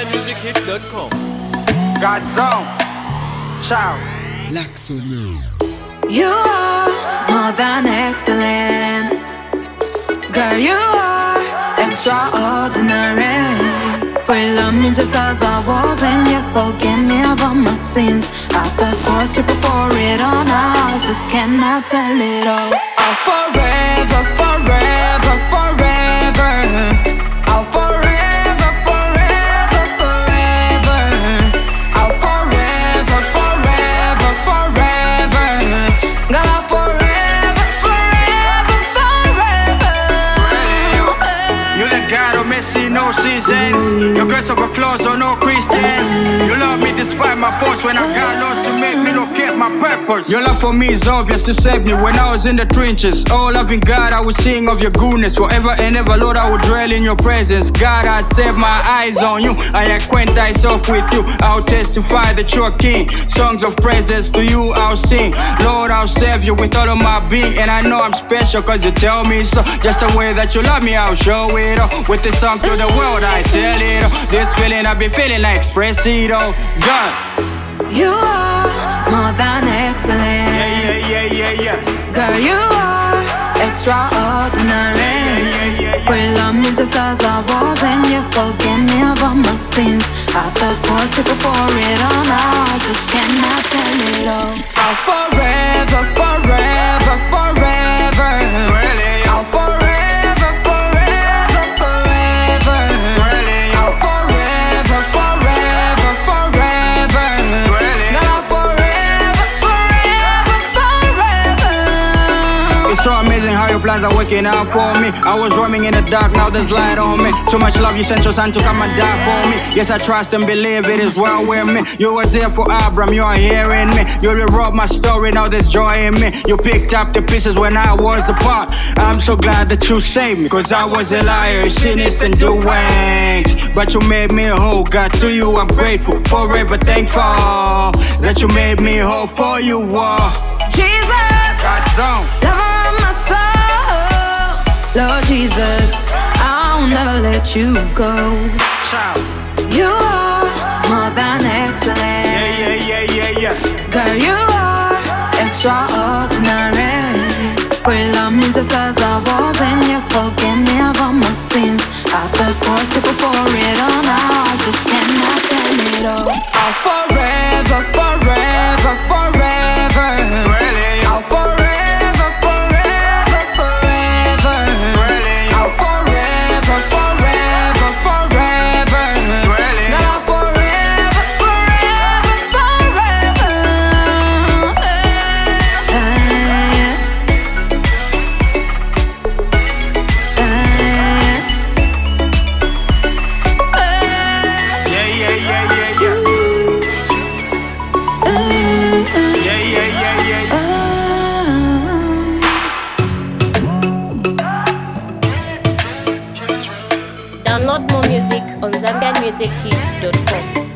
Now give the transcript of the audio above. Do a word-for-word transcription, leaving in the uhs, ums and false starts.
Zambia Music Hits dot com. God's own. Ciao. Black Soul. You are more than excellent. Girl, you are extraordinary. For you love me just as I was, and you forgive me about my sins. At the cross you pour it on, I just cannot tell it all. I'll forever, forever, forever. I'll forever, forever, forever. I'll forever, forever, forever. God, I'll forever, forever, forever. You let God or Messi, no seasons. Your grace overflows on no Christians. You love me despite my faults. When I got lost, you made me locate my purpose. Your love for me is obvious. You saved me when I was in the trenches. Oh, loving God, I would sing of your goodness forever and ever. Lord, I would dwell in your presence. God, I set my eyes on you. I acquaint myself with you. I'll testify that you're king. Songs of praises to you I'll sing. Lord, I'll serve you with all of my being. And I know I'm special cause you tell me so. Just the way that you love me, I'll show it all. With this song to the world, I tell it all. This feeling I've been feeling, I express it all. God, You are more than excellent. yeah, yeah, yeah, yeah, yeah. Girl, you are extraordinary. Yeah, yeah, yeah, yeah. For you love me just as I was, and you forgive me about my sins. At the cross you pour it on, I just cannot tell it all. I'll forever, forever, forever. Really? I'll forever, forever, forever. Really? I'll forever, forever, forever. Really? God, I'll forever, forever, forever. It's so amazing how your plans are working out for me. I was roaming in the dark, now there's light on me. Too much love, you sent your son to come and die for me. Yes, I trust and believe it is well with me. You were there for Abram, you are hearing me. You rewrote my story, now there's joy in me. You picked up the pieces when I was apart. I'm so glad that you saved me, cause I was a liar, sinners and doings. But you made me whole, God, to you I'm grateful. Forever thankful that you made me whole for you all. Jesus, God's own. lover of my soul, Lord Jesus, I'll never let you go. Ciao. You are more than excellent. Yeah, yeah, yeah, yeah, yeah. Girl, you are extraordinary. For you love me just as I was, and you forgive me about my sins. At the cross you pour it on, I just cannot tell it all. I'll forever, forever, forever. Really? I'll forever, forever, forever. Really? I'll forever, forever, forever. Really? God, I'll forever, forever, forever. Uh, yeah. Yeah, yeah, yeah, yeah, yeah. Yeah, yeah, yeah, yeah, yeah. Download more music on Zambian Music Hits dot com.